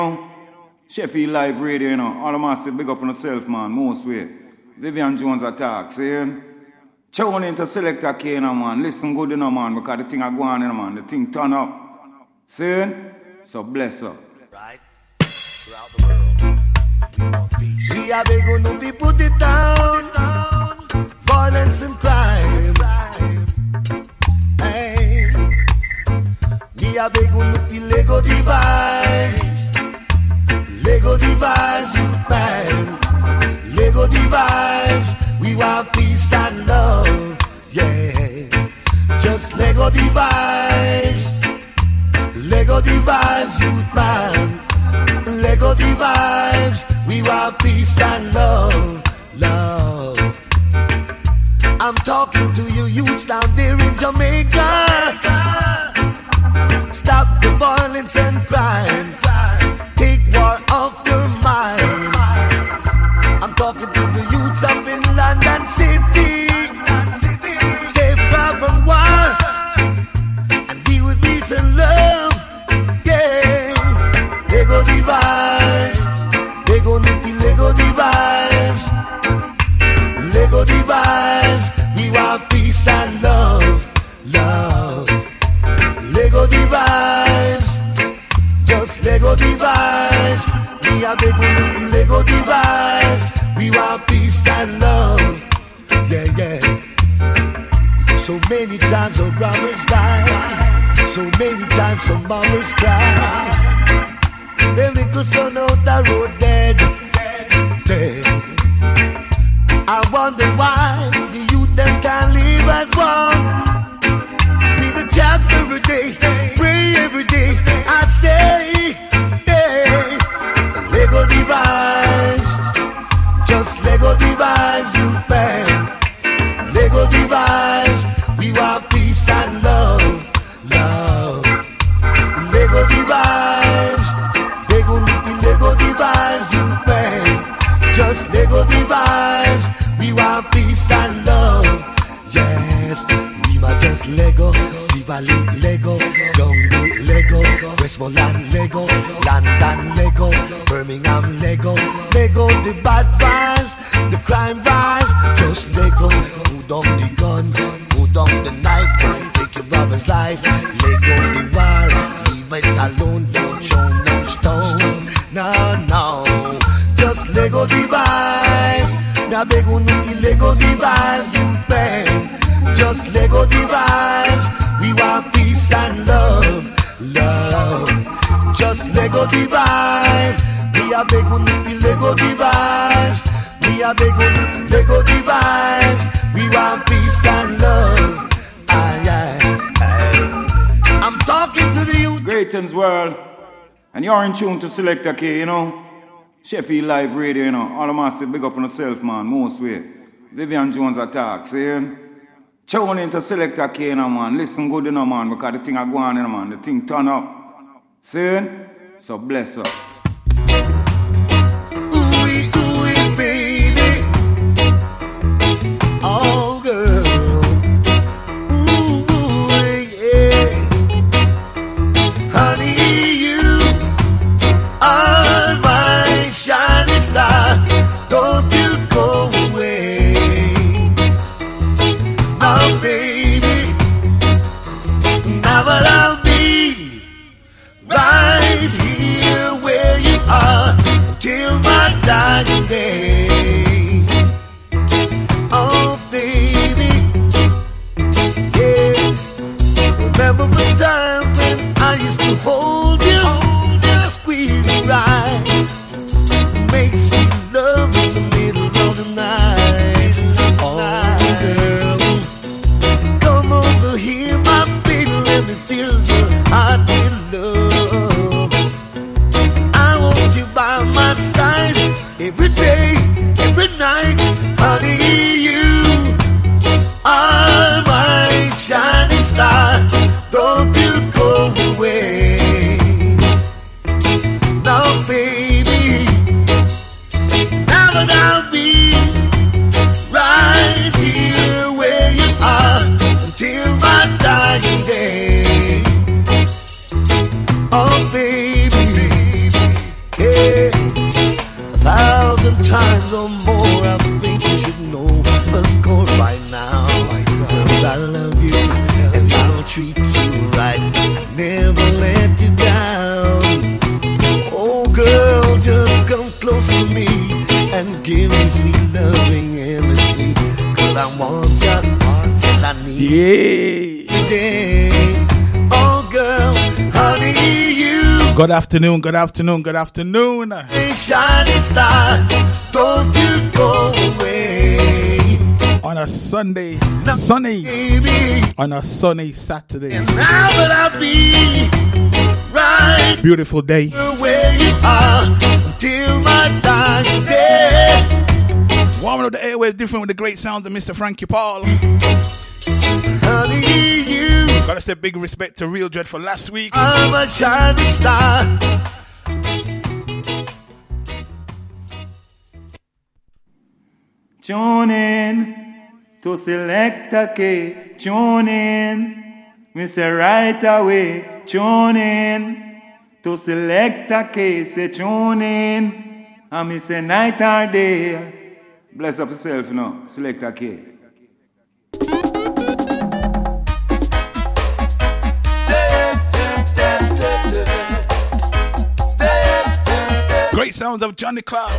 Sheffield Live Radio, you know. All of us say big up on yourself, man, most way. Vivian Jones attack, see? Tune into Selector K, you know, man. Listen good, you know, man, because the thing are going, you know, man. The thing turn up. See? So bless up. Right? Throughout the world, we want peace. We are big on we put it down. Violence and crime. Hey. We are big on the Lego device. Lego device, youth man. Lego device, we want peace and love. Yeah. Just Lego device. Lego device, youth man. Lego device, we want peace and love. Love. I'm talking to you youths down there in Jamaica. Stop the violence and crime. Take war off your minds. I'm talking to the youths up in London City. Stay far from war and deal with peace and love. Yeah. Lego device. Lego nippy, Lego device. Lego device. We want peace and love. Love. Lego device. Just Lego device. We are big on Lego device. We want peace and love. Yeah, yeah. So many times our brothers die. So many times some mothers cry. The little son out the road dead. Dead. I wonder why the youth them can't live as one. Read a chapter every day. Pray every day. I say, yeah. Lego device. Just Lego device, youth man. Lego device. We want peace and love. Love. Lego device. Lego device, youth man. Just Lego device. We want peace and love. Yes, we want just Lego. Valley Lego, Jungle Lego, Westmoreland Lego, London Lego, Birmingham Lego, Lego the bad vibes, the crime vibes, just Lego. Who down the gun, who down the knife, take your brother's life. Lego the war, leave it alone, don't show no stone. No, no, just Lego device. Me beg you no Lego device, you bang. Just Lego device. We want peace and love, love. Just Lego device. We are big on the Lego device. We are big on Lego device. We want peace and love. Aye, aye, aye. I'm talking to the youth. Greetings world. And you're in tune to Selector K, you know. Sheffield Live Radio, you know. All of us say big up on yourself, man, most way. Vivian Jones attack, see? Tune into Selector K, you know, man. Listen good, you know, man, because the thing are going, you know, man. The thing turn up. See? So bless up. Ooh-wee, ooh-wee, baby. Oh, girl. Ooh-wee, yeah. Honey, you are my shining star. Don't you go away. Oh, baby, now but I'll be right here where you are till my dying day. Oh, baby, yeah. Remember the time when I used to hold you, squeeze you right, make sweet love in the middle of the night. Oh, girl, come over here, my baby, let me fill your heart with love. I want you by my side every day, every night. Honey, you are my shining star. Don't you go away. Now, baby, now that I'll be right here where you are until my dying day. Oh, baby, 1,000 times or more, I think you should know the score by now. Girl, I love you and I'll treat you right. I'll never let you down. Oh girl, just come close to me and give me sweet loving endlessly. Girl, I want you, and I need you today. Oh girl, honey, you. Good afternoon, good afternoon, good afternoon. Hey, shining star, don't you go away. On a Sunday, Now, sunny, baby, on a sunny Saturday. and now will I be right Beautiful day. where you are until my dying day. Warming up the airways different with the great sounds of Mr. Frankie Paul. Honey, you Gotta say big respect to Real Dread for last week. are a shining star. Tune in to Selector K. Tune in. Me say right away. Tune in to Selector K. Say tune in. And me say night or day. Bless up yourself, you know. Selector K. Great sounds of Johnny Clark.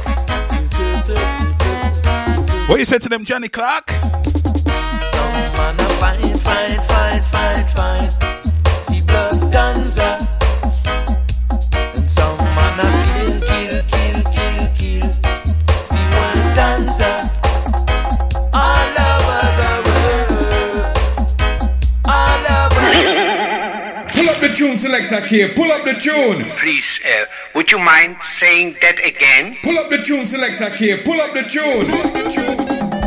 What you said to them, Johnny Clark? Some man a fight. He blood guns up. And some man a kill. He want guns up. All over the world. All over. Pull up the tune, Selector K. Pull up the tune. Please, would you mind saying that again? Pull up the tune, Selector K. Pull up the tune. Pull up the tune.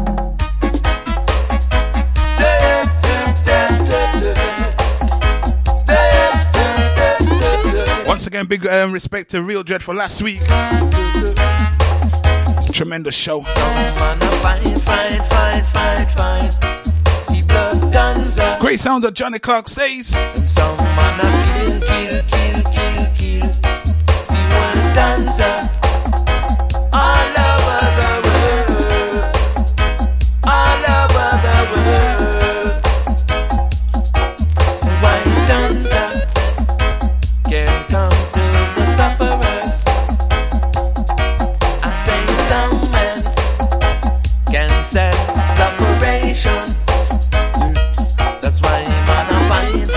Once again, big respect to Real Dread for last week. Tremendous show. Some man a fight. He blood guns up. Great sounds of Johnny Clark says. And some man a kill. He want guns up. All over the world. All over the world. So why guns up? Can't come to the sufferers. I say some men can set separation. That's why man a fight.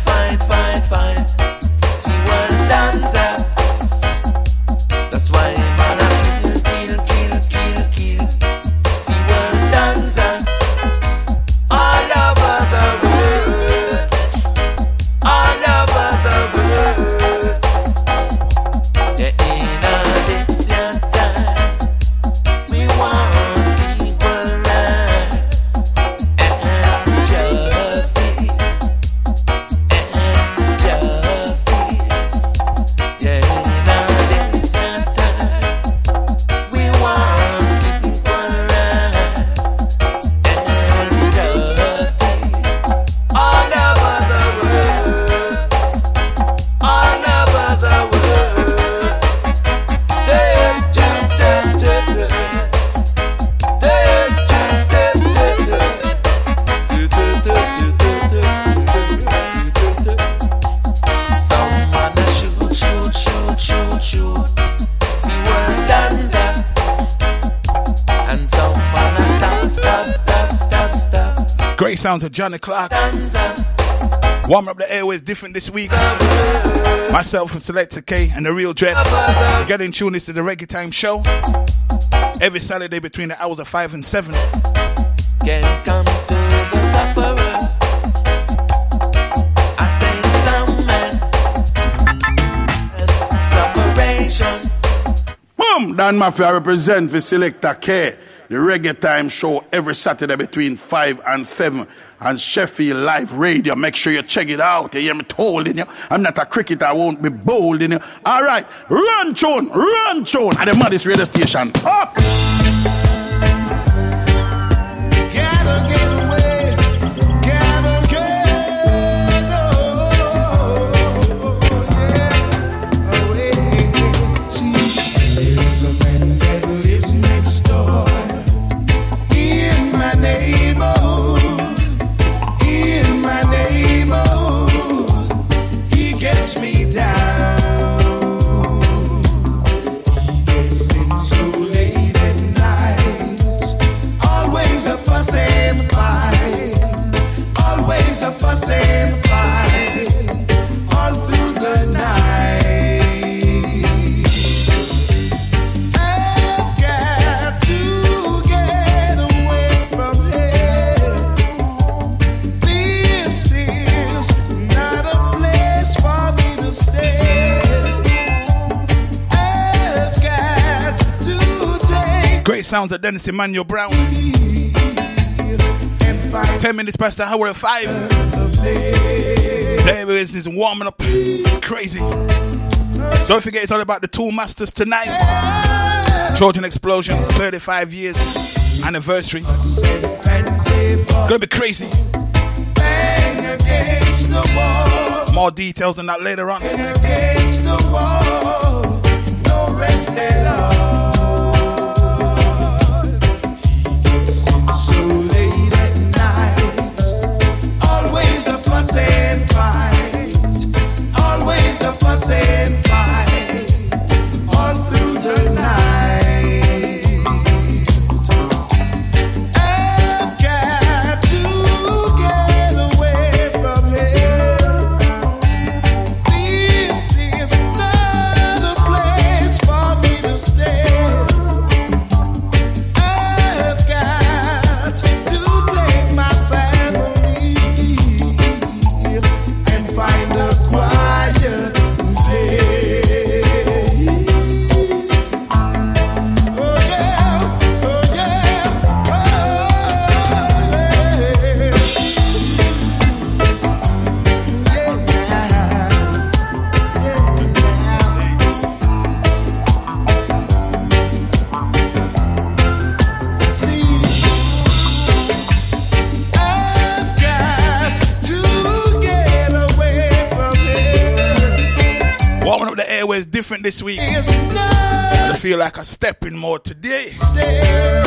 She was dancer. That's why man a kill. She was dancer. All over the world. All over the world. Yeah, in this your time, we want equal rights and justice. Yeah, in this your time, we want equal rights and justice. All over the world. All over the world. Some man a shoot. He was dancer. And some man a stop. Great sounds of Johnny Clark. Dancer. Warm up the airways different this week. Myself and Selector K and the Real Dread. Get in tune to the Reggae Time show. Every Saturday between the hours of 5 and 7. Can't come to the sufferers. I say some men and sufferation. Boom! Dan Mafia represent for Selector K. The Reggae Time show every Saturday between 5 and 7 on Sheffield Live Radio. Make sure you check it out. You hear me told in you. I'm not a cricketer, I won't be bold in you. Alright, run tune at the maddest radio station. Up! Gotta get away. Gotta get away. See, Great sounds of Dennis Emmanuel Brown. 10 minutes past the hour of 5. There is warming up. It's crazy. Don't forget, it's all about the Tool Masters tonight. Trojan Explosion, 35 years anniversary. Gonna be crazy. More details on that later on. So late at night, always a fuss and fight, always a fuss and fight, all through the night. I've got to get away from here. This is not a place for me to stay. I've got to take my family and find a quiet place. Oh yeah, oh yeah, oh See, I've got to get away from here. Warming up the airways different this week. It's I not feel like I'm stepping more today. there.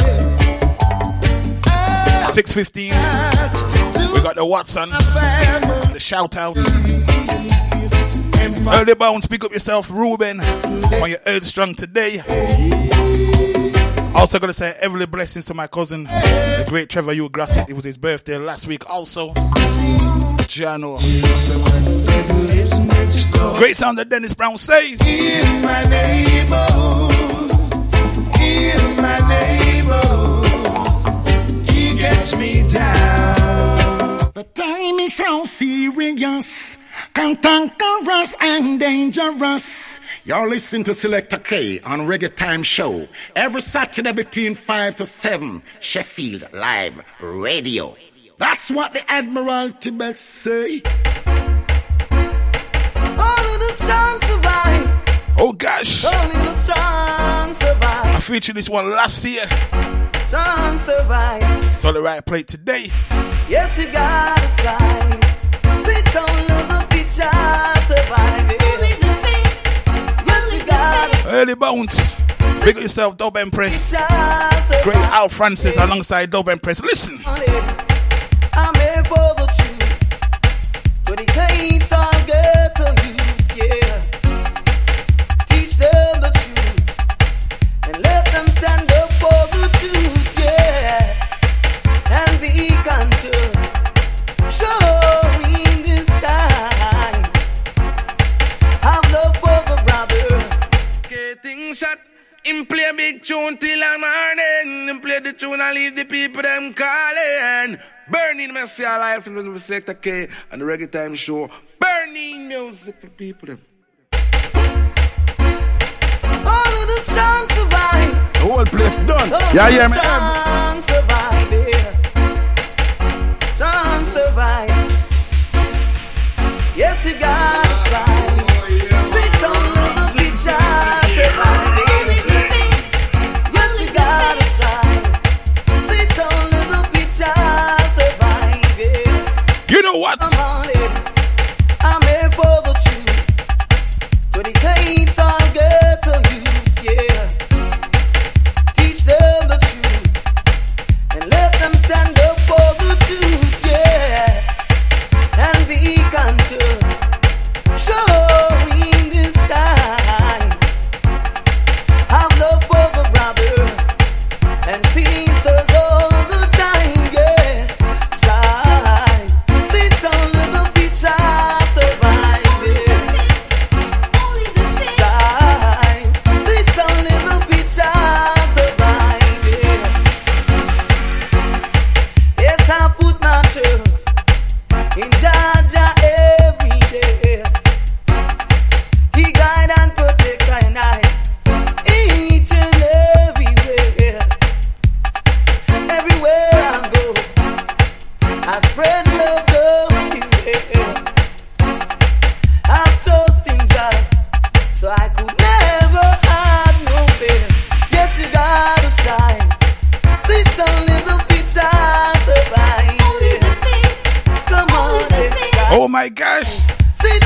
I've 6:15. got to We got the Watson, family the shout out. and find Early bounce, pick up yourself, Ruben, on your earth strong today. Also gonna say every blessings to my cousin, the great Trevor Hugh Grassett. It was his birthday last week also. Jano. someone lives next door. Great sound that Dennis Brown says. In my neighborhood, he gets me down. The time is so serious, cantankerous and dangerous. You're listening to Selector K on Reggae Time Show every Saturday between 5 to 7, Sheffield Live Radio. That's what the Admiral Tibet say. Only the strong survive. Oh gosh, Only the strong I survive. featured this one last year. Strong survive. It's on the right plate today. Yes, you gotta strive. It's only the future survive. Yes, you gotta Early bounce. Pick up yourself, Dub Empress. survive. Great Al Francis alongside Dub Empress. Listen. I'm here for the truth, but it ain't all good to use, yeah. Teach them the truth and let them stand up for the truth, yeah. And be conscious, showing this time. Have love for the brothers. Getting shot. Him play big tune till the morning. Him play the tune and leave the people them calling. Burning Messi alive from the Selector K and the Reggae Time Show. Burning music for people them. Only the strong survive. The whole place done. Only Yeah, the yeah, man. strong survive, yeah. Strong survive. Yes, you gotta strive. It's only the future survive. Yes, you gotta strive. It's only the future survive, yeah. You know what? I'm on it. I'm here for the truth, but it ain't all good to use, yeah. Teach them the truth and let them stand up for the truth, yeah. And be conscious,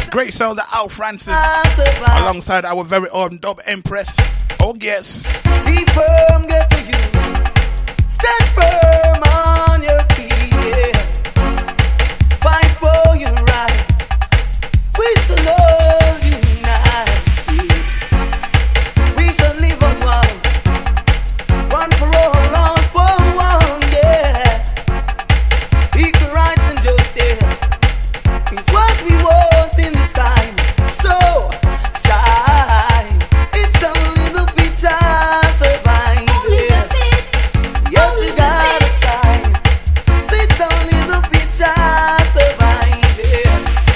Great sound of Al Francis alongside our very own Dub Empress. Oh yes. Be firm, get to you. Stand firm on your feet, yeah. Fight for your right. We shall all unite, yeah. We shall live as one. One for all for one, yeah. Equal rights and justice is what we want in this time. So, strive. It's a little bit to survive, yeah. Yes, you gotta strive. It's a little bit to survive, yeah.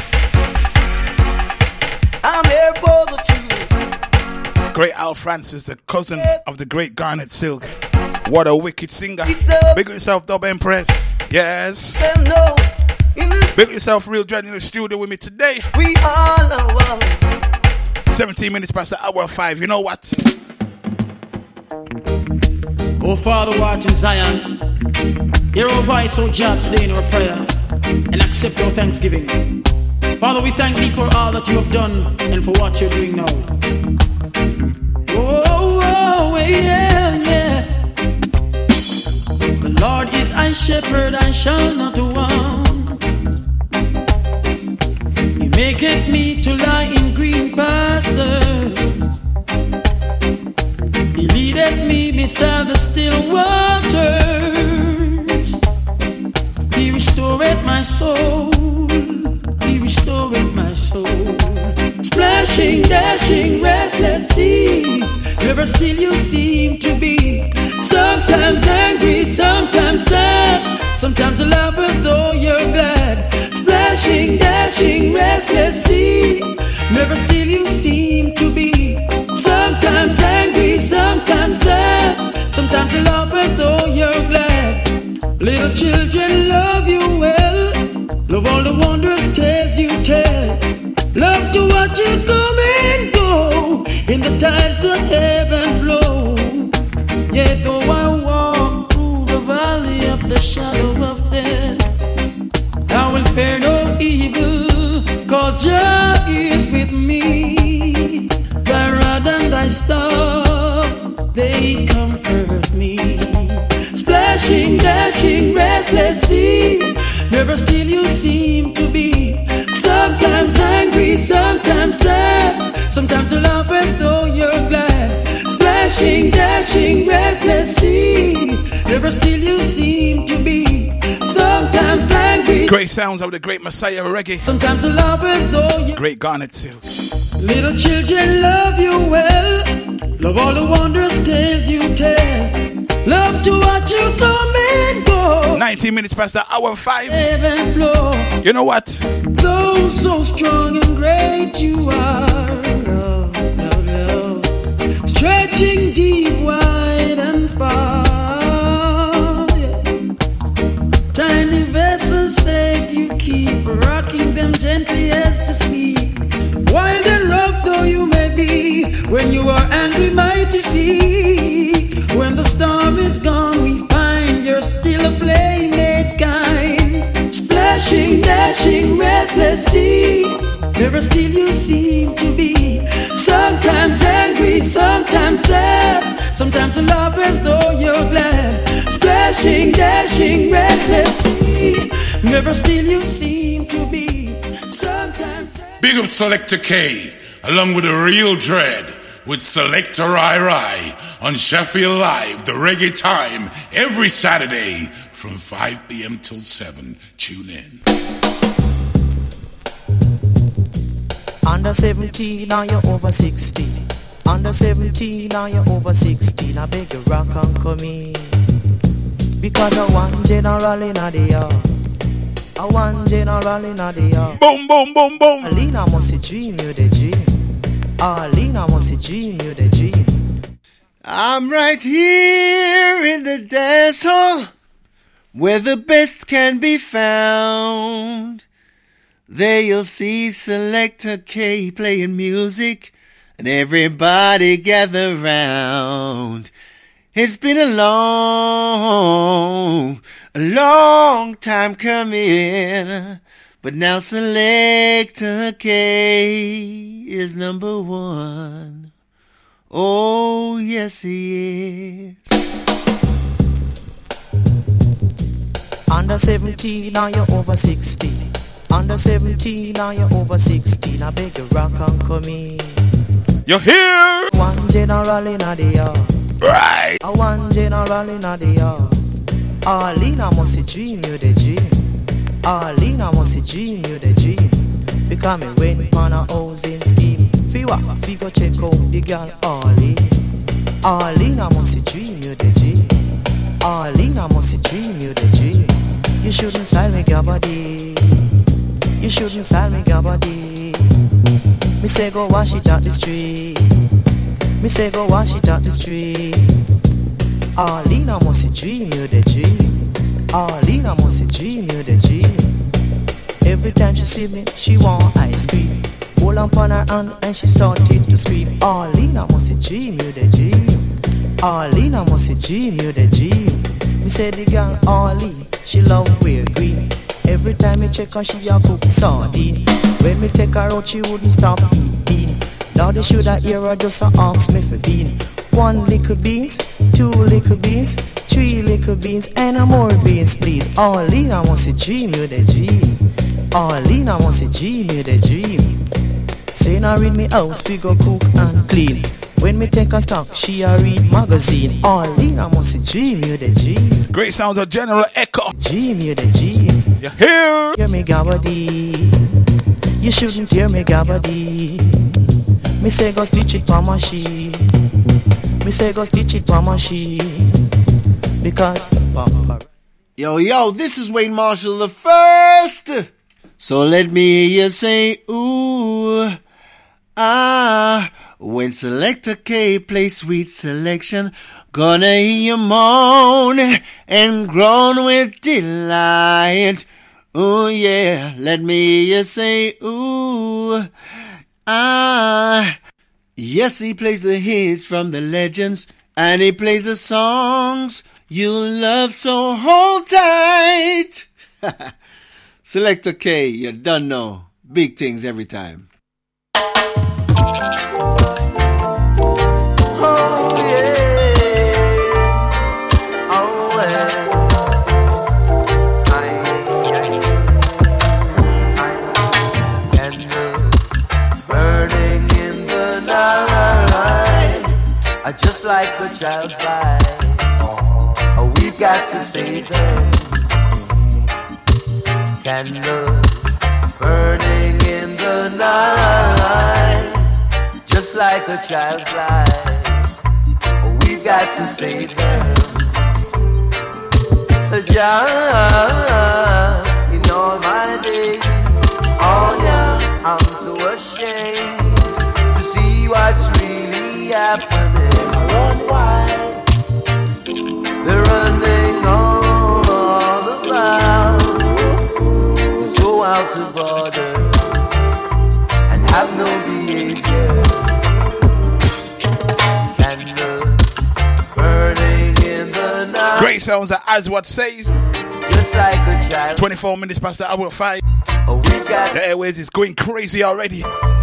I'm here for the truth. Great Al Francis, the cousin of the great Garnet Silk. What a wicked singer. Big yourself, Dub Empress. Yes. Big yourself, Real Dread in the studio with me today. We all are one. 17 minutes past the hour 5. You know what? Oh, Father, who art in Zion, hear our voice, O God, today in our prayer, and accept our thanksgiving. Father, we thank thee for all that you have done and for what you're doing now. Oh, yeah, yeah. The Lord is thy shepherd, I shall not want. He maketh me to lie in green pastures. He leadeth me beside the still waters. He restoreth my soul. He restoreth my soul. Splashing, dashing, restless sea. Never still you seem to be. Sometimes angry, sometimes sad. Sometimes you laugh as though you're glad. Splashing, dashing, restless sea. Never still you seem to be. Sometimes angry, sometimes sad. Sometimes you laugh as though you're glad. Little children love you well. Love all the wondrous tales you tell. Love to watch you come and go in the tides that heaven blow. Yet though I walk through the valley of the shadow of death, I will fear no evil, 'cause Jah is with me. Thy rod and thy staff, they comfort me. Splashing, dashing, restless sea. Never still you seem to be. Sometimes angry, sometimes sad. Sometimes you laugh as though you're glad. Splashing, dashing, restless sea. Never still you seem to be. Sometimes angry. Great sounds of the great Messiah reggae. Sometimes you laugh as though you're great Garnet Silk. Little children love you well. Love all the wondrous tales you tell. Love to watch you come and go. 19 minutes past the hour 5. Heaven blow. You know what? Though so strong and great you are, love, love, love. Stretching deep, wide and far, yeah. Tiny vessels say you keep rocking them gently as to sleep. Wild and rough though you may be, when you are angry, mighty sea. When the storm is gone, we find you're still a playmate kind. Splashing, dashing, restless sea. Never still you seem to be. Sometimes angry, sometimes sad. Sometimes you laugh as though you're glad. Splashing, dashing, restless sea. Never still you seem to be. Sometimes. Big up Selector K, along with the Real Dread, with Selector Rai on Sheffield Live, the reggae time, every Saturday from 5 p.m. till 7. Tune in. Under 17, now you're over 16. Under 17, now you're over 16. I beg you rock and come in. Because I want general in the yard. I want general in the yard. Boom, boom, boom, boom. Alina must dream you the dream. Alina must dream you the dream. I'm right here in the dance hall, where the best can be found. There you'll see Selector K playing music, and everybody gather round. It's been a long time coming, But now Selector K is number one. Oh, yes, he is. Under 17, now you're over 16. Under 17, now you're over 16. I beg you, rock and come in. You're here. One general in the yard. Right. A one general in the yard. Arlena must dream you the dream. Arlena must dream you the dream. Because me went on a housing scheme. Fiwa, go check out the girl Arlene. Arlena must dream you the dream. Arlena must dream you the dream. You shouldn't sell me your body. You shouldn't sell me your body. Me say go wash it out the street. Me say go wash it out the street. Arlena must dream you the dream. Arlena must dream you the dream. Every time she see me, she want ice cream. Hold on her hand and she started to scream. Arlena must dream you the dream. Arlena must dream you the dream. Me say the girl Arlene, she love wear green. Every time me check her, she a cook sardine. When me take her out, she wouldn't stop eating. Now they should have hear her just a ask me for bean. 1 little beans, 2 little beans, 3 little beans, and a more beans, please. Arlena wants to dream you the dream. Arlena wants to dream you the dream. Say now read me house, we go cook and clean. When me take a stock, she a read magazine. Arlena must dream you the dream. Great sounds of General Echo. Dream you the dream. You're here. Hear me gabadi. You shouldn't hear me gabadi. Me say go stitch it for my she. Me say go stitch it for my she. Because Yo, this is Wayne Marshall the First. So let me hear you say ooh, ah. When Selector K plays sweet selection, gonna hear you moan and groan with delight. Ooh yeah, let me hear you say ooh, ah. Yes, he plays the hits from the legends, and he plays the songs you love, so hold tight. Selector K, you done know. Big things every time. Just like a child's life, we've got to save them. Candle burning in the night, just like a child's life, we've got to save them. Jah, in all my days, oh yeah, I'm so ashamed to see what's really happening. They're running all about, so out of order, and have no behavior. Candle burning in the night. Great sounds as what says. Just like a child. 24 minutes past the hour 5. The airways is going crazy already.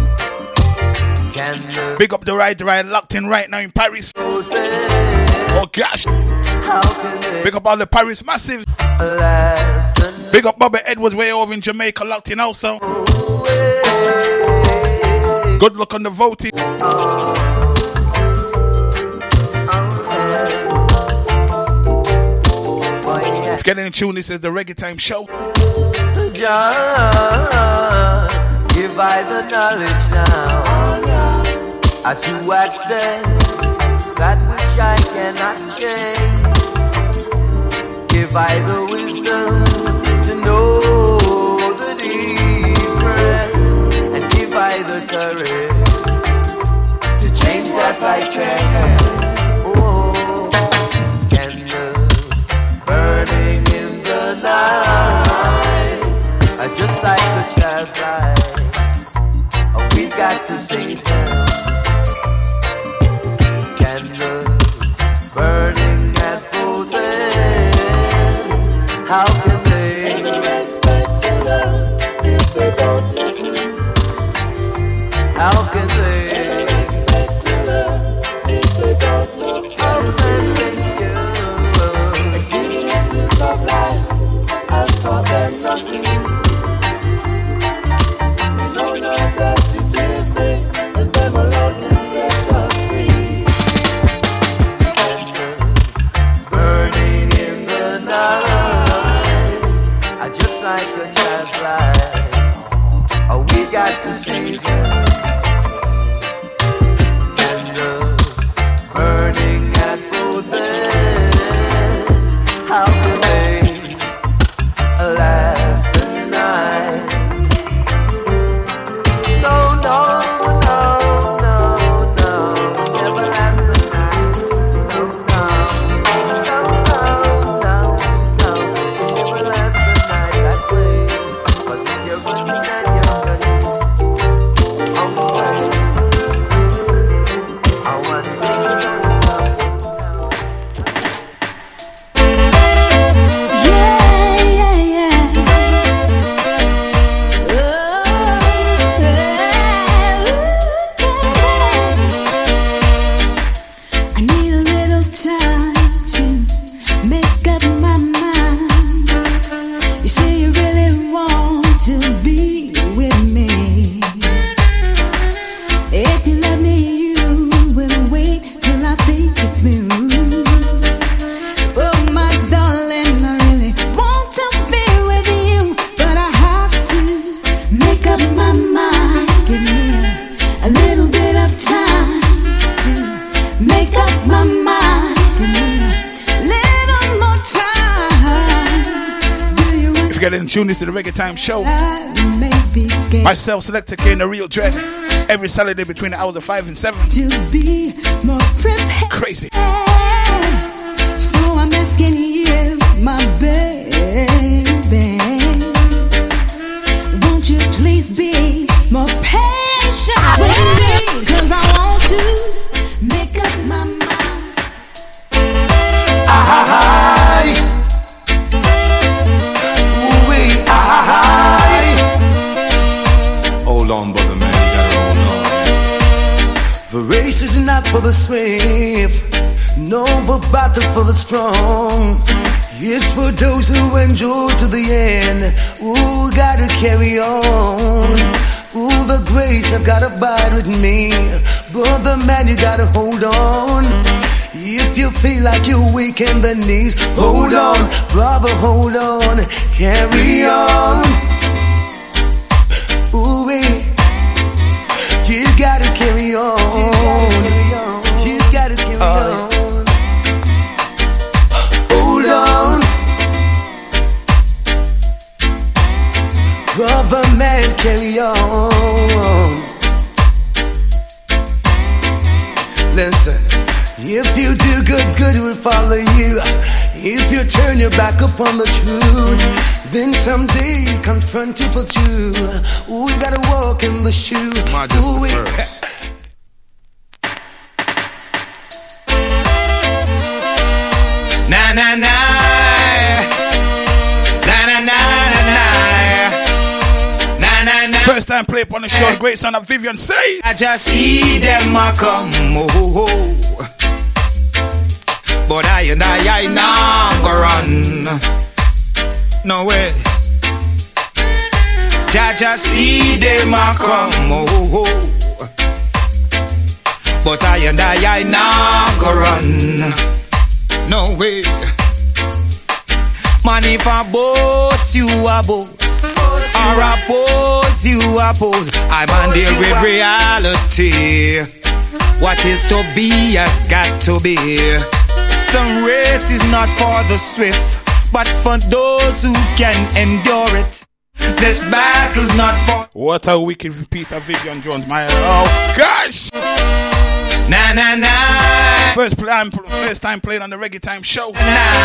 Candle. Big up the ride locked in right now in Paris. Oh gosh. Big up all the Paris massive. Big up Bobby Edwards way over in Jamaica locked in also. Good luck on the voting. If you're getting in tune, this is the Reggae Time Show. Jah, give I the knowledge now, to access that which I cannot change. Give I the wisdom to know the difference, and give I the courage to change that I can. Oh, candles burning in the night, just like a child's life, we've got to save them. Burning at both ends. How can they respect and love you Experiences of life has taught them nothing. No, not that it is me, and them alone can set us free. Burning in the night, I just like a child's life. Oh, we got to save him. burning at both ends. How can they last the night? No, no, no, no, no, never last the night. No, no, no, no, no, no, never last the night that way. But if you're running and you're running away, I want to take you on the top. I need a little time to make up my mind. You say you really want to be with me. If you love me, you will wait till I think it through. Oh, my darling, I really want to be with you, but I have to make up my mind. Give me a little bit of time to make up my mind. Give me a little more time. Do you If you're getting tuned to the Reggae Time Show, may be scared myself, Selector K, and The Real Dread, every Saturday between the hours of 5 and 7. to be more prepared? Crazy. So I'm asking you, my baby, won't you please be more patient with me? 'Cause I want to make up my mind. Hold on, brother man, you gotta hold on. The race is not for the swift, no, but battle for the strong. It's for those who endure to the end. Ooh, gotta carry on. Ooh, the grace have gotta abide with me. Brother man, you gotta hold on. If you feel like you're weak in the knees, hold on, brother, hold on, carry on. Ooh, you gotta carry on. You gotta carry on. Hold on, brother man, carry on. Listen, if you do good, good will follow you. If you turn your back upon the truth, then someday you confront you for true. Ooh, you gotta walk in the shoe. Majesty Ooh, first. Na na na, na na na na na na na. First time play up on the show, the great son of Vivian Say. I just see them a come, oh, oh. But I now go run. No way. Jaja see them a come, oh, oh. But I now go run. No way. Man, if I boss, you a boss. Or I pose, you a pose. I'm on there with reality. What is to be has got to be. The race is not for the swift, but for those who can endure it. This battle's not for. What a wicked piece of Vivian Jones, my. Oh gosh! Na na na. First time playing on the Reggae Time Show.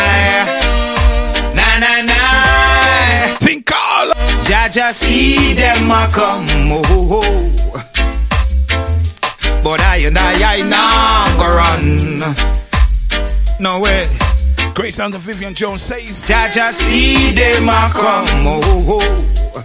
Na na na. Think all. Jaja see them a come, oh, oh, oh. But I now go run. No way. Great sounds of Vivian Jones says. Jaja see them a come, oh, oh, oh.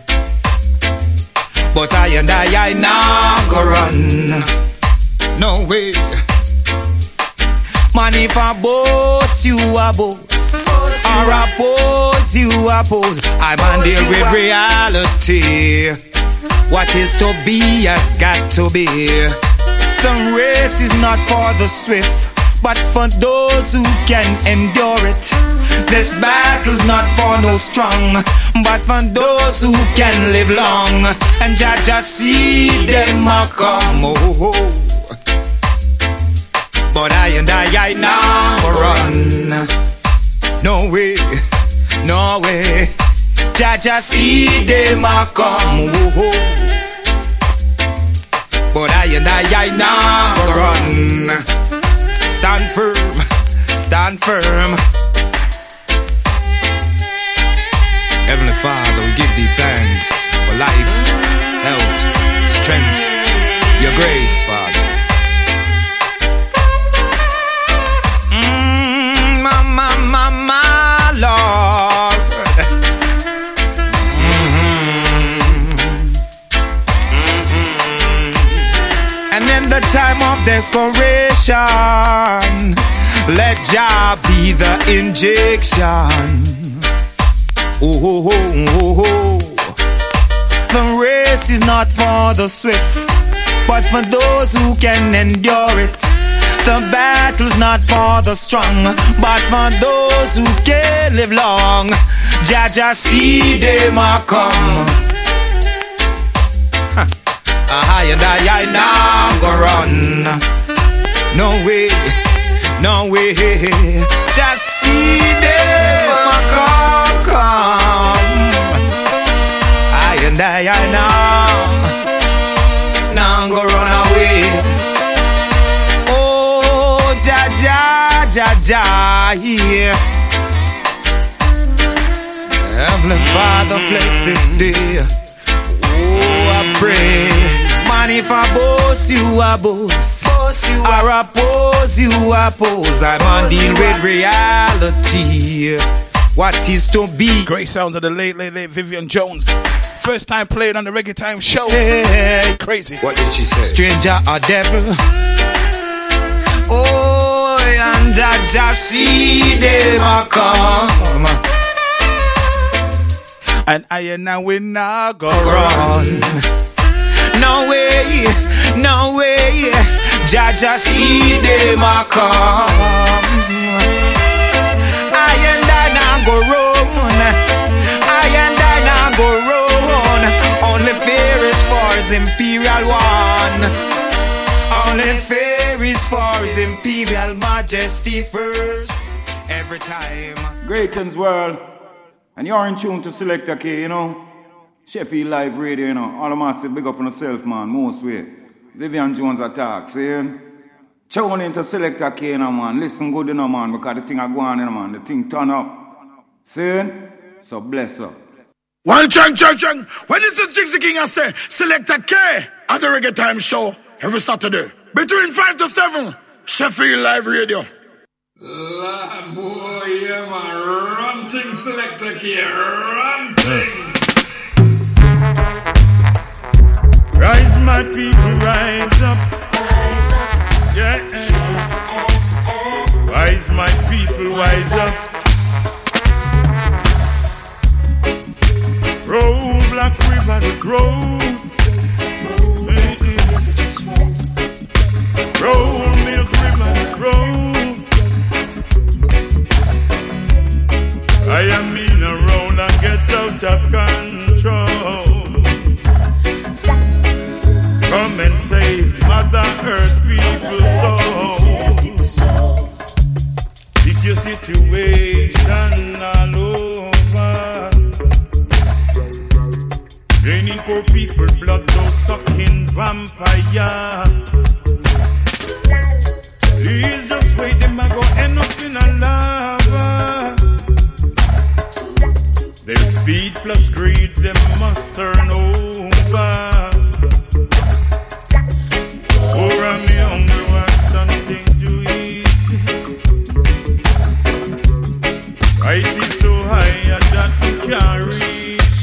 But I now go run. No way. Man, if I boast, you a boast. Or oppose, you oppose. I'm on there with reality. What is to be has got to be. The race is not for the swift, but for those who can endure it. This battle's not for no strong, but for those who can live long. And Jah see them a come. Oh. But I now run. No way, no way. Jah see them a come. Oh. But I now run. Stand firm, stand firm. Heavenly Father, we give thee thanks for life, health, strength, your grace, Father. My Lord. And in the time of desperation, let Jah be the injection. Oh. The race is not for the swift, but for those who can endure it. The battle's not for the strong, but for those who can live long. Jah see them a come. I now go run. No way, no way. Just see them a come. I now go run away. Oh, Jah, yeah. Heavenly Father, bless this day. Oh, I pray. Man, if I boast, you a boast. Or oppose, you oppose. I'm on deal with reality. What is to be? Great sounds of the late Vivian Jones. First time played on the Reggae Time show. Hey. Crazy. What did she say? Stranger or devil? Oh, and Jah see them a come. And I now we not go run. No way, no way. Jah see them a come. I now go run. I now go run. Only fear is for his Imperial One. Only fear is for his Imperial Majesty first. Every time. Greetings world. And you're in tune to Selector K, you know. Sheffield Live Radio, you know. All the massive big up on yourself, man. Most way. Vivian Jones attack, see? Tune into Selector K, you know, man. Listen good, you know, man. Because the thing are going, you know, man. The thing turn up. See? So bless up. One chunk. When this is Jixie King, I say, Selector K at the Reggae Time show every Saturday. Between 5 to 7, Sheffield Live Radio. Lord boy, yeah man, run thing Selector K, run thing. Rise my people, rise up. Yeah. Rise my people, rise up. Roll black rivers, roll. Roll milk rivers, roll. I am in a roll and get out of control. Come and save Mother Earth people's soul. Pick your situation all over. Draining poor people, blood, those sucking vampire. Please just wait, them I go end up in a lava. Their speed plus greed, them must turn over. Or I'm hungry, want something to eat. Price is so high that we can't reach.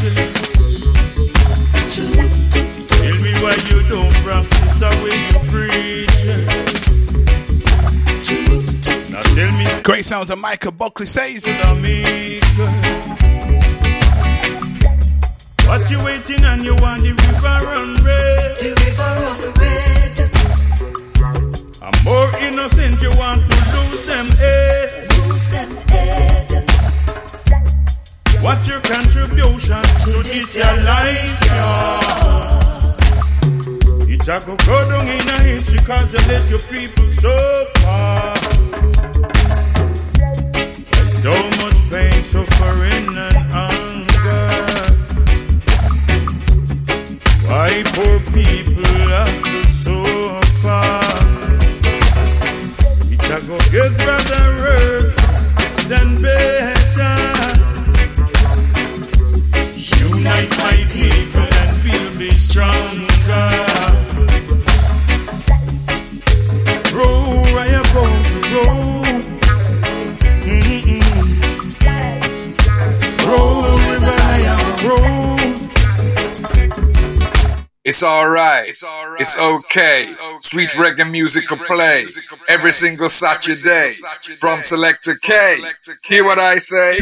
Tell me why you don't practice the way you preach. Great sounds of Michael Buckley says. What you waiting on? You want the river run red. The river run red. I'm more innocent. You want to lose them head. Lose them head. What's your contribution to this your life, y'all? It's a go down in a history cause you let your people suffer. There's so much pain, suffering and hunger. Why poor people have to suffer? It's a go get better than better. Unite my people and we'll be stronger. Roll where you're going to roll. Roll where you're roll. It's alright. It's okay. Sweet reggae music will play every single Saturday from Selector K. Hear what I say?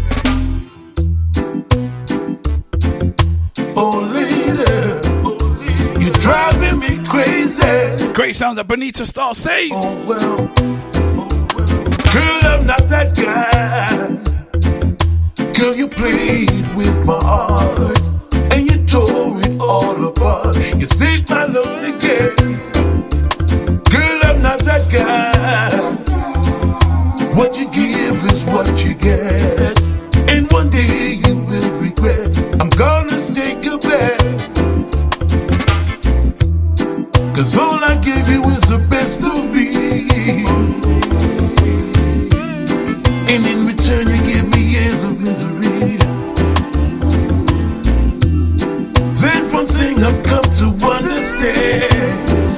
Oh, lady, you're driving me crazy. Great sounds that Benita Star says. Oh, well. Girl, I'm not that guy. Girl, you played with my heart and you tore it all apart. You saved my love again. Girl, I'm not that guy. What you give is what you get. And one day you will regret. I'm gonna take a bet. Cause all I gave you is the best of me. And in return you give me years of misery. There's one thing I've come to understand.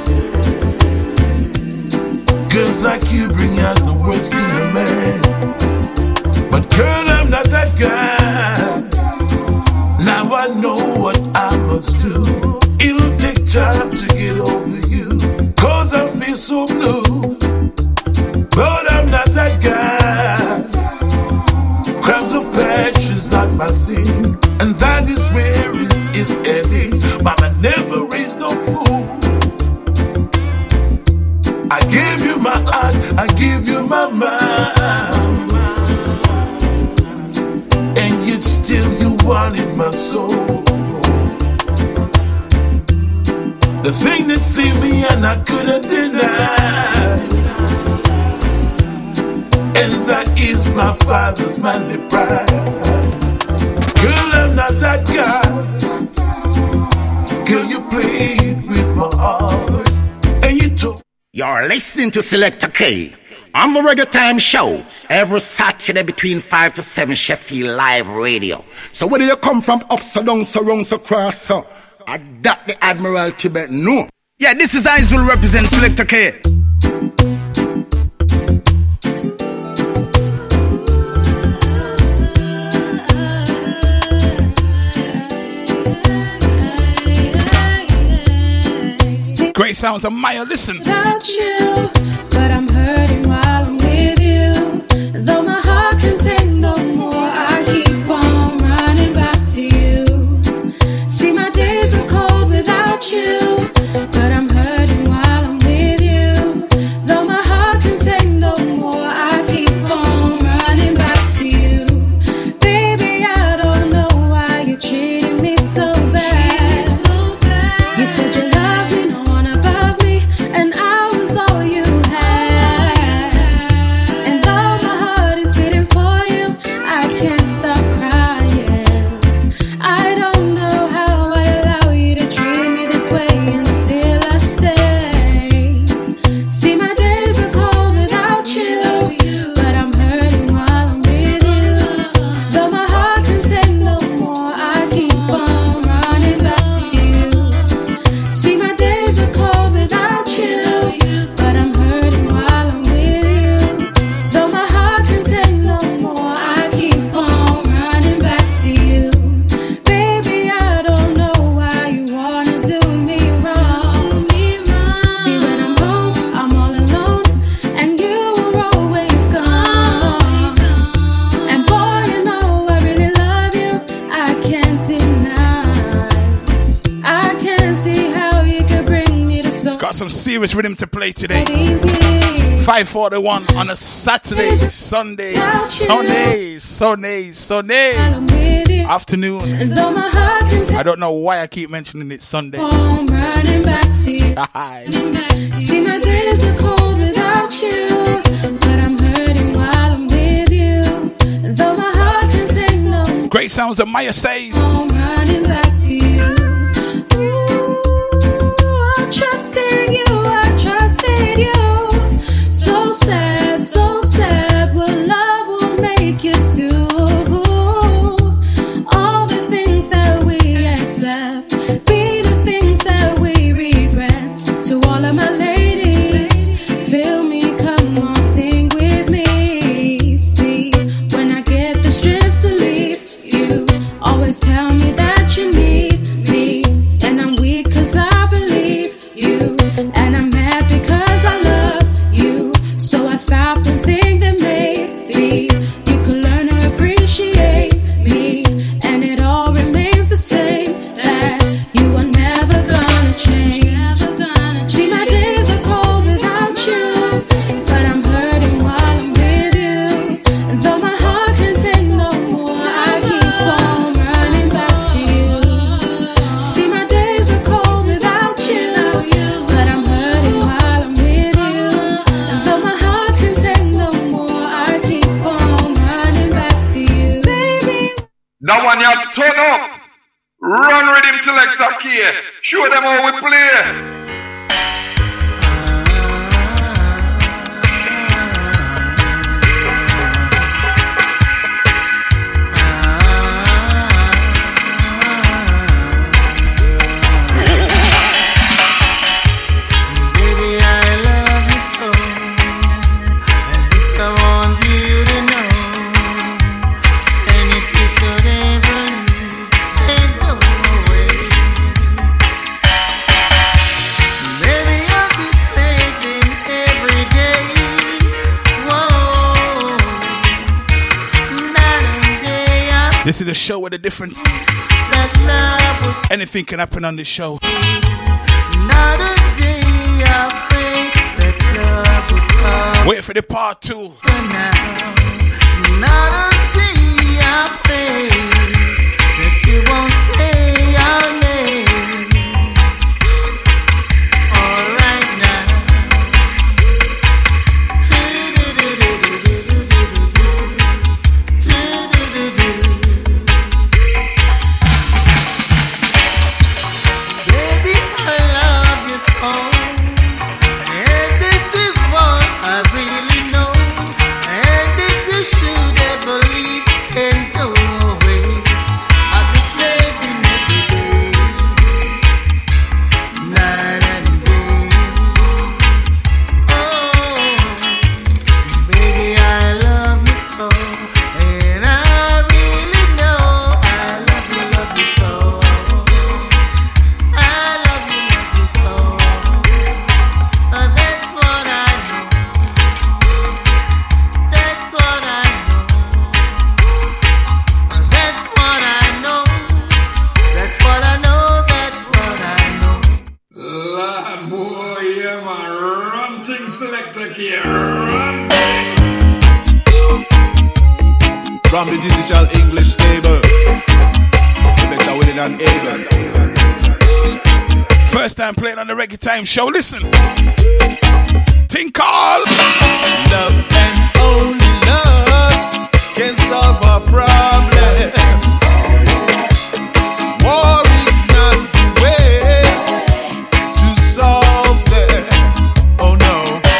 Girls like you bring out the worst in a man. But girl, I'm not that guy. Now I know what I must do. It'll take time to get over you. Cause I feel so blue. But I'm not that guy. Crimes of passion's not my sin. And that is where it's ending. Mama never raised no fool. I give you my heart, I give you my mind. And yet still you wanted my soul. The thing that saved me and I couldn't deny. And that is my father's manly pride. Girl, I'm not that guy. Girl, you played with my heart. And you took. You're listening to Selector K on the Reggae Time Show every Saturday between 5 to 7 Sheffield Live Radio. So whether you come from up, so down, so round, so cross, so I that the Admiral Tibet, no. Yeah, this is Eyes will represent Selector K. Great sounds of Maya, listen. Without you, but I'm hurting while I'm with you. Though my heart can take no more, I keep on running back to you. See, my days are cold without you, but I'm hurting while I'm with you. Though my heart can take no more, I keep on running back to you. Baby, I don't know why you treated me so bad. You said you loved me, no one above me, and I was all you some serious rhythm to play today. 5:41 on a Saturday, Sunday afternoon. I don't know why I keep mentioning it Sunday. I'm running back to you. See, my days are cold without you, but I'm hurting while I'm with you. And though my heart can take no more, great sounds of Maya says. I'm running back to you. Ooh, I trusted you, I trusted you. So sad, what love will make you do. All the things that we accept be the things that we regret. To all of my ladies, feel me, come on, sing with me. See, when I get the strength to leave you, always tell me that you need me. And I'm weak cause I believe you, and I'm mad because I love you. So I stop and think that maybe you could learn to appreciate me, and it all remains the same, that you are never gonna change. See, my days are cold without you, but I'm hurting while I'm with you. And though my heart can take no more, I keep on running back to you. See, my days are cold without you, but I'm hurting while I'm with you. And though my heart can take no more, I keep on running back to you, baby. Now when you have turn up, run rhythm selector here. Show them how we play. Baby, I love you so, and this I want you to know. And if you should ever leave and go away, baby, I'll be slaving every day. Whoa, night and day, This is a show with a difference. that love would Anything can happen on this show. not a day I think that love would come. Wait for the part 2. Not a day I think that you won't stay your name. All right now. Baby, I love you so, and this is what I really know. And if you should ever leave and go away, I'll be slaving every day, night and day. Oh, baby, I love you so, and I really know I love you so. I love you so. That's what I know. That's what I know. That's what I know. That's what I know. That's what I know. Lord, boy, yeah, man. Run things selector here. Run From the digital English stable, you better with it than able. First time playing on the Reggae Time show. Listen. Think call. Love and only love can solve our problem. War is not the way to solve them. Oh no.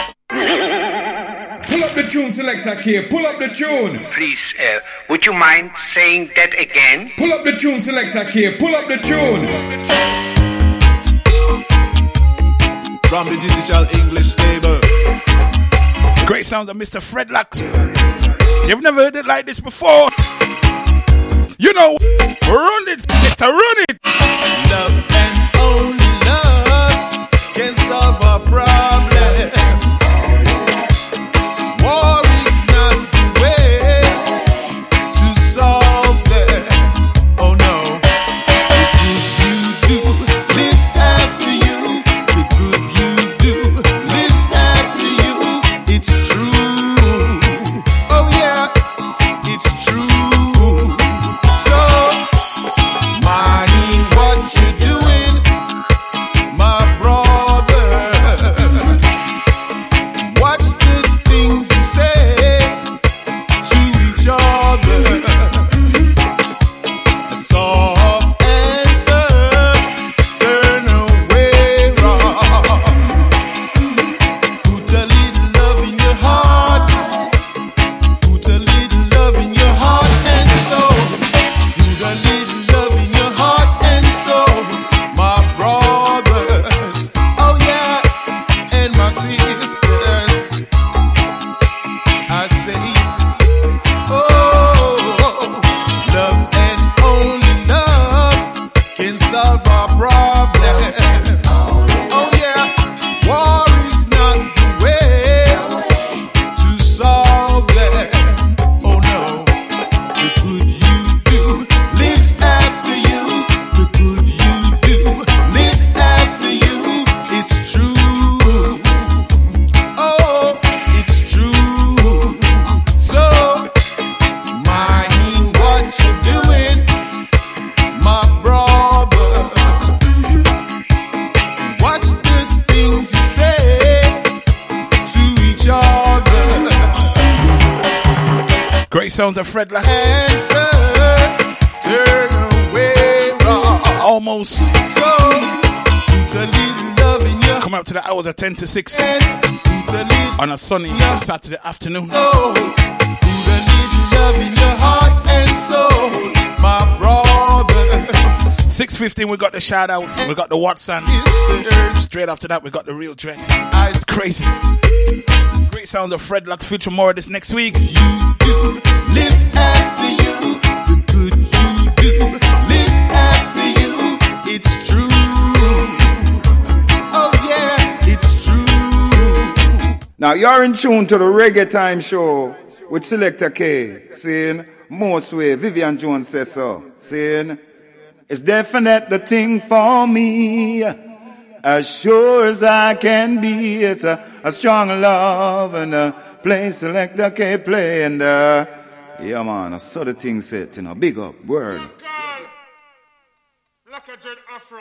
Pull up the tune selector here. Pull up the tune. Please, would you mind saying that again? Pull up the tune selector here. Pull up the tune. From the digital English stable. Great sounds of Mr. Fredlocks. You've never heard it like this before. You know, run it, run it. Love and only love can solve our problem. War is not the way to solve them. Oh no. The good you do lives after you. The good you Great sounds of Fred Lax. Turn away wrong. Almost. So, put a little love in your Come out to the hours of 10 to 6 on a sunny Saturday afternoon. soul. Put a little love in your heart and soul, my brother. 6:15 we got the shout outs, we got the Watson. Straight after that we got the Real Dread. It's crazy. Great sounds of Fred Lax. Feature more of this next week. Lives after you, the good you do. Lives after you, it's true. Oh yeah, it's true. Now you're in tune to the Reggae Time Show with Selector K. Saying, most way, Vivian Jones says so. Saying, it's definite the thing for me. As sure as I can be, it's a strong love and a play Selector K play and yeah man, I saw the thing set, you know, big up, word. Black Jet Afro.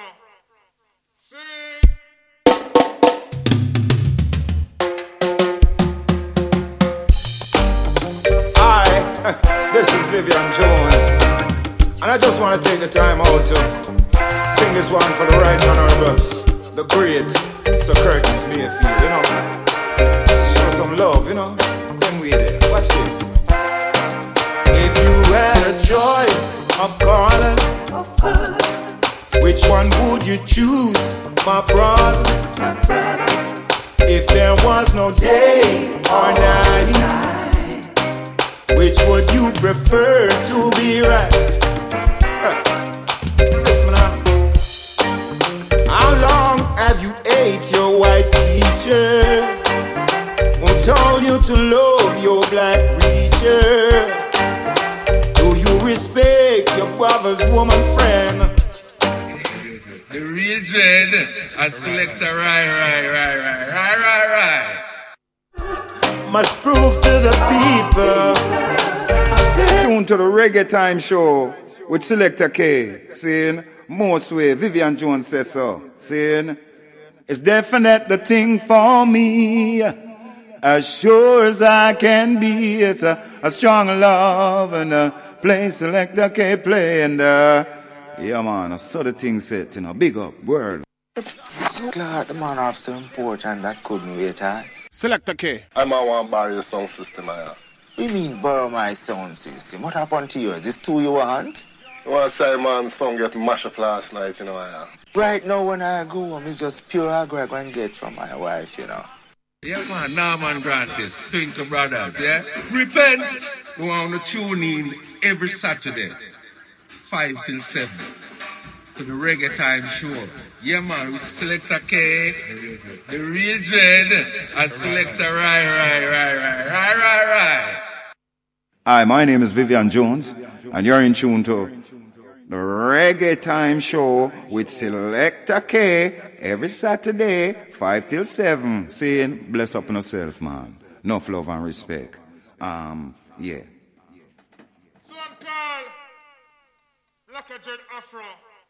Hi, this is Vivian Jones, and I just want to take the time out to sing this one for the right honorable, the great Sir Curtis Mayfield, you know. Show some love, you know. Then we there. Watch this. If you had a choice of colors, which one would you choose, my brother? If there was no day or night, which would you prefer to be right? Listen now. How long have you ate your white teacher? Who told you to love your black preacher? Do you respect your brother's woman friend? The Real Dread and Selector right. Must prove to the people. Tune to the Reggae Time Show with Selector K. Saying, most way, Vivian Jones says so. Saying, it's definite the thing for me. As sure as I can be, it's a strong love and a play Selector K play and yeah man, I saw the thing set, you know, big up, word. Glad the man have so important that couldn't wait, huh? Selector K. I might want to borrow your sound system, I We mean borrow my sound system. What happened to you? This two you want? I want to say, man, song get mashed up last night, you know, I Right now when I go home, it's just pure agro I go and get from my wife, you know. Yeah, man, Norman Grantis, Twinkle Brothers, yeah? Repent! We want to tune in every Saturday, 5 till 7, to the Reggae Time Show. Yeah, man, we Selector K, the Real Dread, and Selector right. Hi, my name is Vivian Jones, and you're in tune to the Reggae Time Show with Selector K every Saturday, 5 till 7, saying, bless up on yourself, man. Enough love and respect. Yeah. So I'm called Black Jet Afro.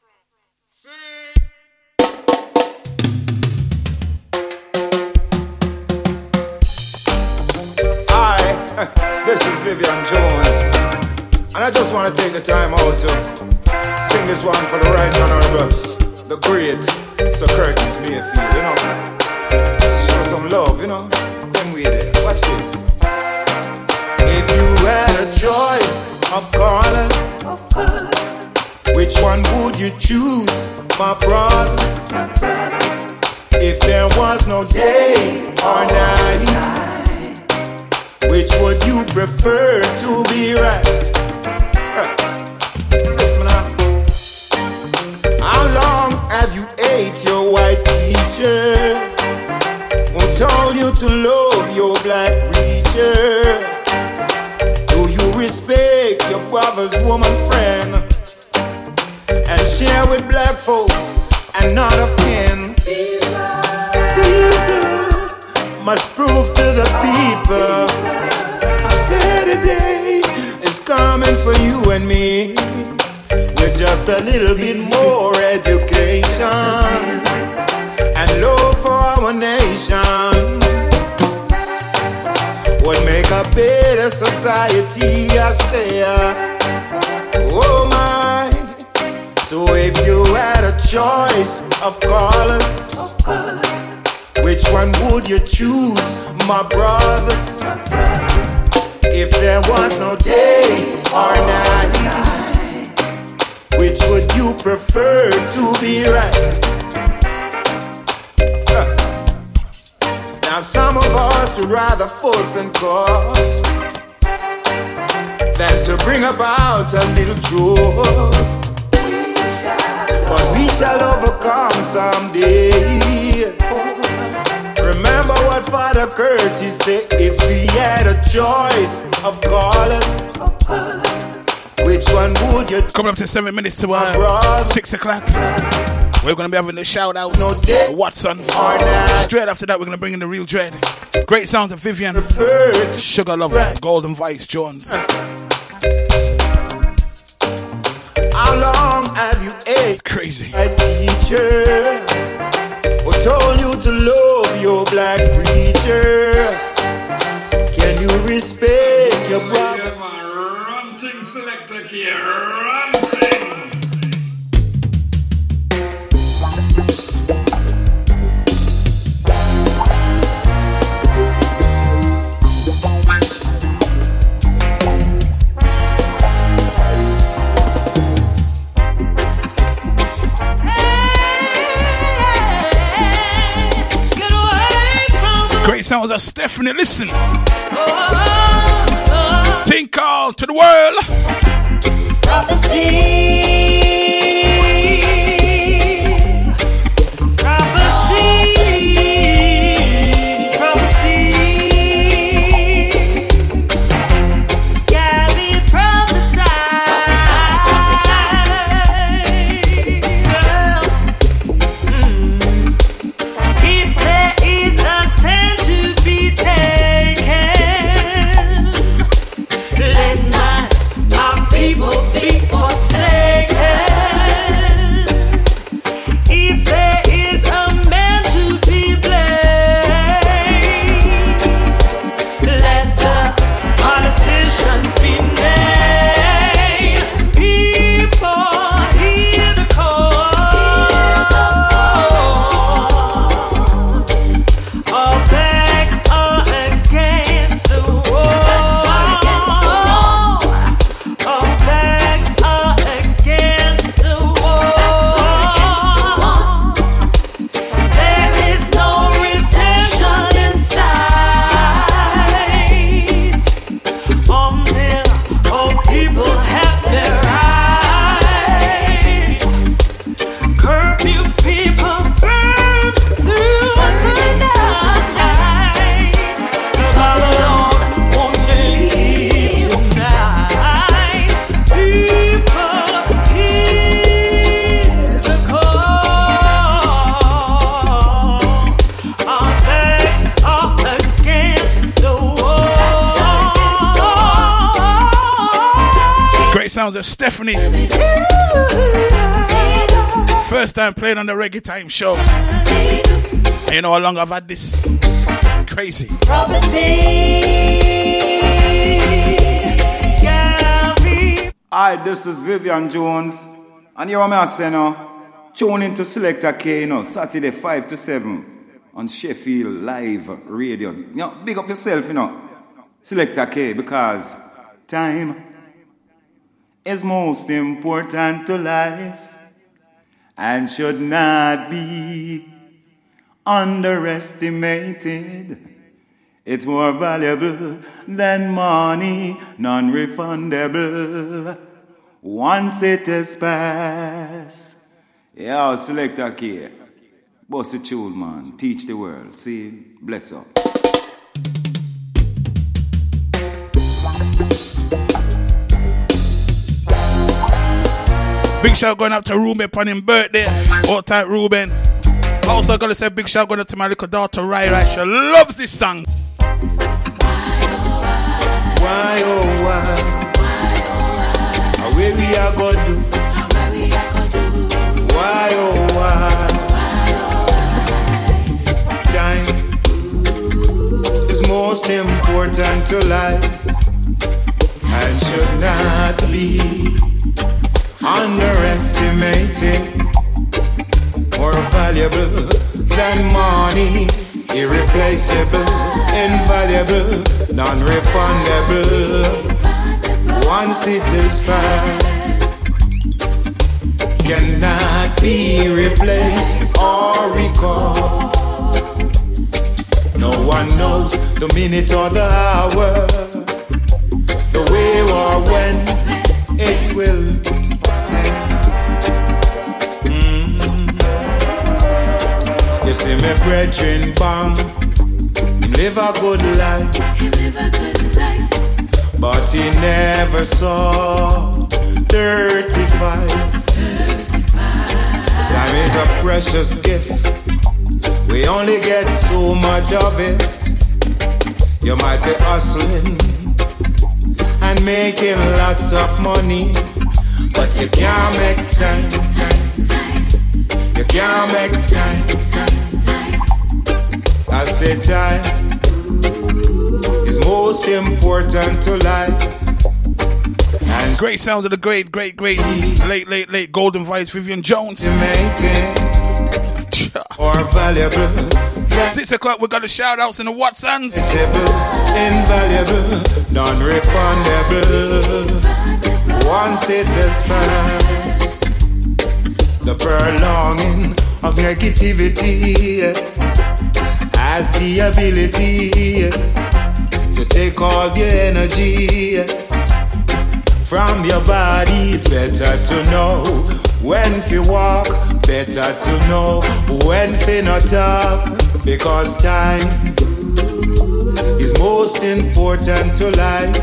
Hi, this is Vivian Jones, and I just want to take the time out to sing this one for the right honorable, the great Sir Curtis Mayfield, you know. Show some love, you know. Then we there. Watch this. If you had a choice of colors, which one would you choose, my brother? If there was no day or night, which would you prefer to be right? Listen now. How long have you ate your white teacher? Who told you to love your black preacher? Do you respect your brother's woman friend? And share with black folks and not of kin? Must prove to the people that a day is coming for you and me with just a little bit more education and love for our nation would make a big way the society has there. Oh my. So if you had a choice of colors, which one would you choose, my brothers? If there was no day or night, which would you prefer to be right? Now some of us would rather fuss and cause than to bring about a little truth. But we shall overcome someday. Remember what Father Curtis said, if we had a choice of colors, which one would you? Coming up to 7 minutes to 6 o'clock. We're going to be having the shout out Watson. Straight after that, we're going to bring in the real dread. Great sounds of Vivian, Sugar Lover, Golden Vice Jones. How long have you ate? Crazy. A teacher who told you to love your black preacher. Can you respect your brother? Ranting selector here, ranting. Great sounds of Stephanie, listen. Think all to the world. Prophecy. Sounds of Stephanie. First time playing on the Reggae Time show. And you know how long I've had this? Crazy. Hi, this is Vivian Jones. And you're my saying now, tune into Selector K, Saturday 5 to 7 on Sheffield Live Radio. Big up yourself, Selector K, because time is most important to life and should not be underestimated. It's more valuable than money, non-refundable. Once it is passed. Yeah, Selector K. Boss the tune, man. Teach the world. See? Bless up. Big shout going out to Ruben upon his birthday. All tight Ruben. Also gonna say big shout going out to my little daughter Rai. She loves this song. Why oh why? Where we are going to? Why oh why? Time is most important to life and should not be underestimated. More valuable than money, irreplaceable, invaluable, non-refundable. Once it is past, cannot be replaced or recalled. No one knows the minute or the hour, the way or when it will. You see me brethren bang, him live a good life, but he never saw 35. Time is a precious gift, we only get so much of it. You might be hustling and making lots of money, but you can't make time. You can't make time. I say time is most important to life. And great sounds of the great late golden voice Vivian Jones. Or valuable. 6 o'clock, we got the shout outs in the Watsons. Invaluable, non-refundable. Once it is past, the prolonging of negativity has the ability to take all the energy from your body. It's better to know when to walk, better to know when to not talk, because time is most important to life.